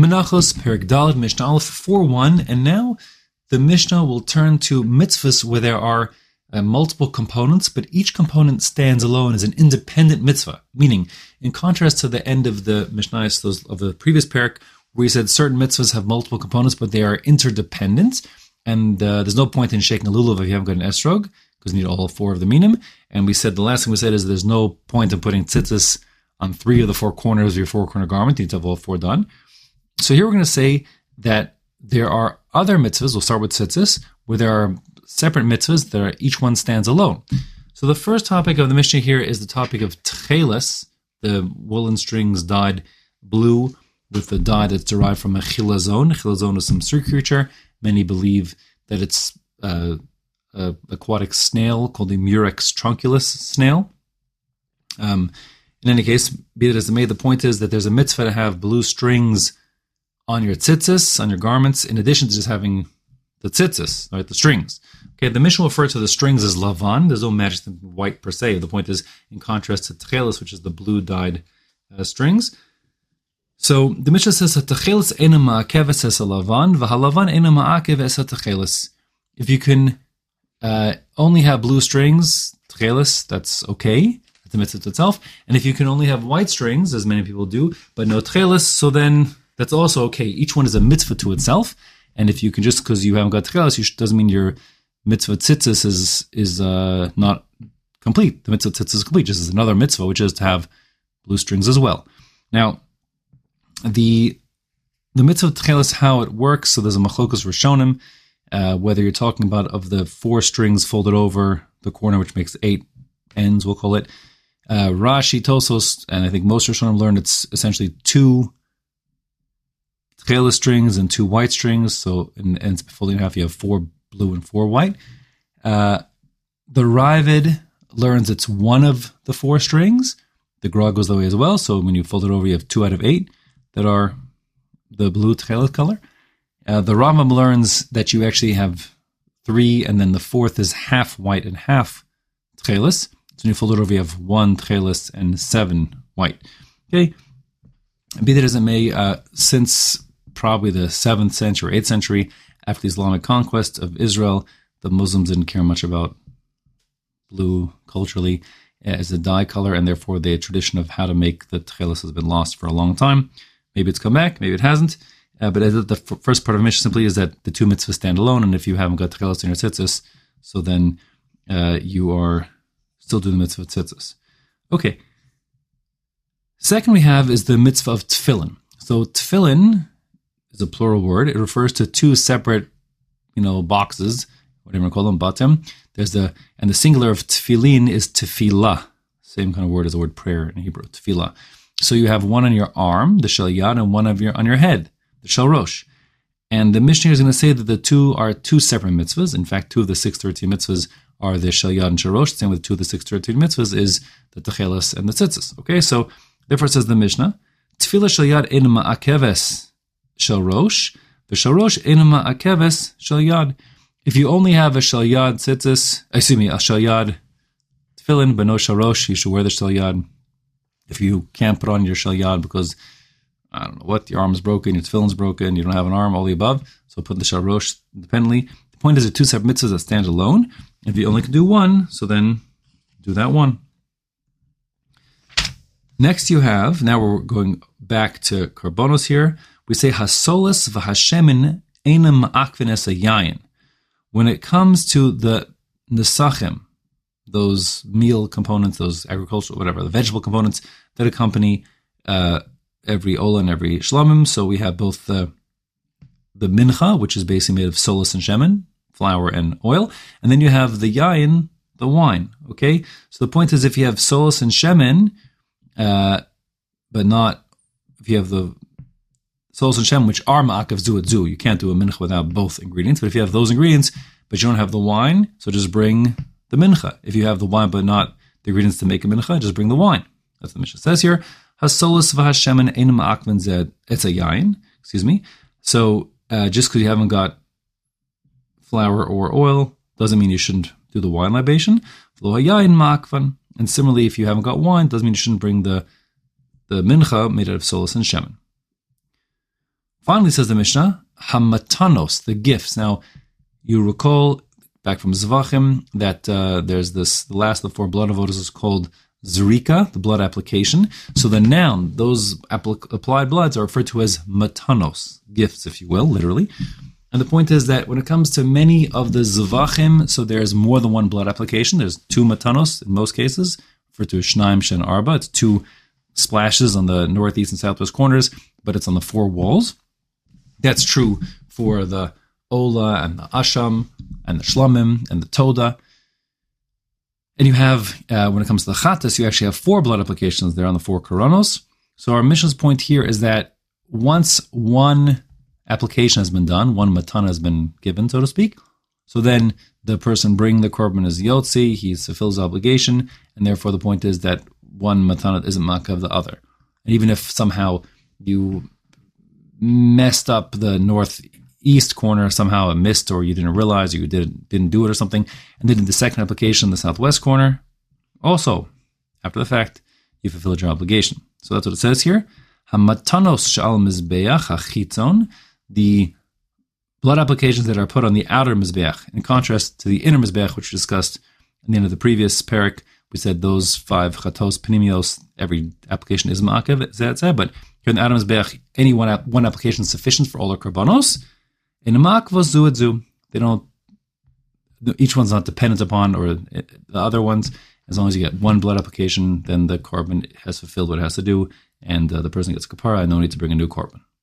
Menachos, Perek Dalet, Mishnah Aleph 4.1, and now the Mishnah will turn to mitzvahs where there are multiple components, but each component stands alone as an independent mitzvah. Meaning, in contrast to the end of the Mishnah of the previous parak, where he said certain mitzvahs have multiple components, but they are interdependent, and there's no point in shaking a lulav if you haven't got an esrog, because you need all four of the minim. And we said, the last thing we said is there's no point in putting tzitzis on 3 of the 4 corners of your 4-corner garment. You need to have all 4 done. So here we're going to say that there are other mitzvahs, we'll start with tzitzis, where there are separate mitzvahs that each one stands alone. So the first topic of the Mishnah here is the topic of tcheles, the woolen strings dyed blue with the dye that's derived from a chilazon. Chilazon is some sea creature. Many believe that it's an aquatic snail called the Murex trunculus snail. In any case, be it as it may, the point is that there's a mitzvah to have blue strings on your tzitzis, on your garments, in addition to just having the tzitzis, right, the strings. Okay, the Mishnah refers to the strings as lavan. There's no magic in white per se. The point is, in contrast to tcheles, which is the blue dyed strings. So the Mishnah says that tcheles ena ma'akeves es lavan, v'halavan ena ma'akev es tcheles. If you can only have blue strings, tcheles, that's okay. That's the mitzvah itself. And if you can only have white strings, as many people do, but no tcheles, so then that's also okay. Each one is a mitzvah to itself. And if you can, just because you haven't got tcheles, doesn't mean your mitzvah tzitzis is not complete. The mitzvah tzitzis is complete. Just as another mitzvah, which is to have blue strings as well. Now, the mitzvah tcheles, how it works, so there's a machlokas rishonim, whether you're talking about of the 4 strings folded over the corner, which makes 8 ends, we'll call it. Rashi, Tosos, and I think most rishonim learned it's essentially 2 tcheles strings and 2 white strings, so in ends folding in half, you have 4 blue and 4 white. The Ravid learns it's 1 of the 4 strings. The Gra goes that way as well, so when you fold it over, you have 2 out of 8 that are the blue tcheles color. The Rambam learns that you actually have 3, and then the 4th is half white and half tcheles. So when you fold it over, you have 1 tcheles and 7 white. Okay, be that as it may, since probably the 7th century, 8th century, after the Islamic conquest of Israel, the Muslims didn't care much about blue culturally as a dye color, and therefore the tradition of how to make the tcheles has been lost for a long time. Maybe it's come back, maybe it hasn't. But the first part of Mishnah simply is that the 2 mitzvahs stand alone, and if you haven't got tcheles in your tzitzis, so then you are still doing the mitzvah of tzitzis. Okay. Second we have is the mitzvah of tefillin. So tefillin is a plural word. It refers to 2 separate, boxes, whatever you call them, batim. And the singular of tefillin is tefillah. Same kind of word as the word prayer in Hebrew, tefillah. So you have 1 on your arm, the shel yad, and 1 on your head, the shel rosh. And the Mishnah is going to say that the 2 are 2 separate mitzvahs. In fact, 2 of the 613 mitzvahs are the shel yad and shel rosh. Same with 2 of the 613 mitzvahs is the tcheles and the tzitzis. Okay, so therefore says the Mishnah, tefillah shel yad ein ma'akeves shel rosh, the shel rosh ein ma'akeves shel yad. If you only have a shel yad tzitzis, a shel yad tefillin, but no shel rosh, you should wear the shel yad. If you can't put on your shel yad because, I don't know what, your arm is broken, your tefillin's broken, you don't have an arm, all the above, so put the shel rosh independently. The point is, there are 2 separate mitzvahs that stand alone. If you only can do 1, so then do that 1. Next you have, now we're going back to Karbonos here, we say hasolas v'hashemin einam ma'akvin es yayin. When it comes to the nesachim, those meal components, those agricultural, whatever, the vegetable components that accompany every ola and every shlamim. So we have both the mincha, which is basically made of solas and shemen, flour and oil, and then you have the yayin, the wine. Okay, so the point is, if you have solas and shemen, but not if you have the solas and shemen, which are ma'akav zu et zu, you can't do a mincha without both ingredients. But if you have those ingredients, but you don't have the wine, so just bring the mincha. If you have the wine but not the ingredients to make a mincha, just bring the wine. That's what the Mishnah says here. Hasolas v'hashemen ein ma'akvin zed etza yayin. Excuse me. So just because you haven't got flour or oil doesn't mean you shouldn't do the wine libation. V'lo hayayin ma'akvan. And similarly, if you haven't got wine, doesn't mean you shouldn't bring the mincha made out of solas and shemen. Finally, says the Mishnah, hamatanos, the gifts. Now, you recall back from Zvachim that there's this, the last of the 4 blood avodas is called zrika, the blood application. So the noun, those applied bloods are referred to as matanos, gifts, if you will, literally. And the point is that when it comes to many of the zvachim, so there's more than one blood application. There's 2 matanos in most cases, referred to as shnaim shen arba. It's 2 splashes on the northeast and southwest corners, but it's on the 4 walls. That's true for the ola and the asham and the shlamim and the toda. And you have, when it comes to the chatas, you actually have 4 blood applications there on the 4 koronos. So our Mishnah's point here is that once one application has been done, one matana has been given, so to speak, so then the person bringing the korban is yotzi, he fulfills the obligation, and therefore the point is that one matana isn't makav the other. And even if somehow you messed up the northeast corner, somehow it missed, or you didn't realize, or you didn't do it or something, and then in the second application, the southwest corner, also, after the fact, you fulfilled your obligation. So that's what it says here. Hamatanos shal mizbeach hachitzon, the blood applications that are put on the outer mizbeach, in contrast to the inner mizbeach, which we discussed at the end of the previous parak. We said those 5 chatos panimios, every application is ma'akev, but here in the outer mizbeach, any one application is sufficient for all our korbanos. In the ma'akvos zu, they don't, each one's not dependent upon or the other ones. As long as you get one blood application, then the korban has fulfilled what it has to do, and the person gets kapara, and no need to bring a new korban.